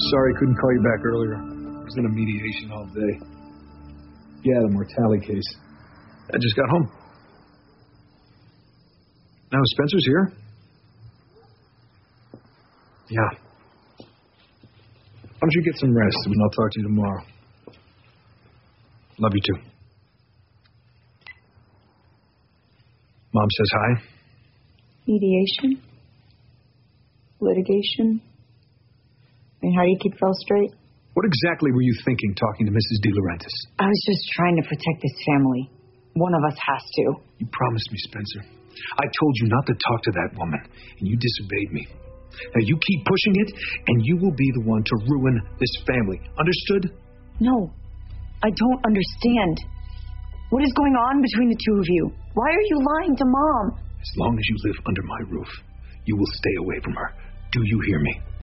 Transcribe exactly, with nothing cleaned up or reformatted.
Sorry I couldn't call you back earlier. I was in a mediation all day. Yeah, the mortality case. I just got home. Now Spencer's here? Yeah. Why don't you get some rest and I'll talk to you tomorrow. Love you too. Mom says hi. Mediation? Litigation? I mean, how do you keep it all straight? What exactly were you thinking talking to Missus De Laurentiis? I was just trying to protect this family. One of us has to. You promised me, Spencer. I told you not to talk to that woman, and you disobeyed me. Now you keep pushing it, and you will be the one to ruin this family. Understood? No, I don't understand. What is going on between the two of you? Why are you lying to Mom? As long as you live under my roof, you will stay away from her. Do you hear me?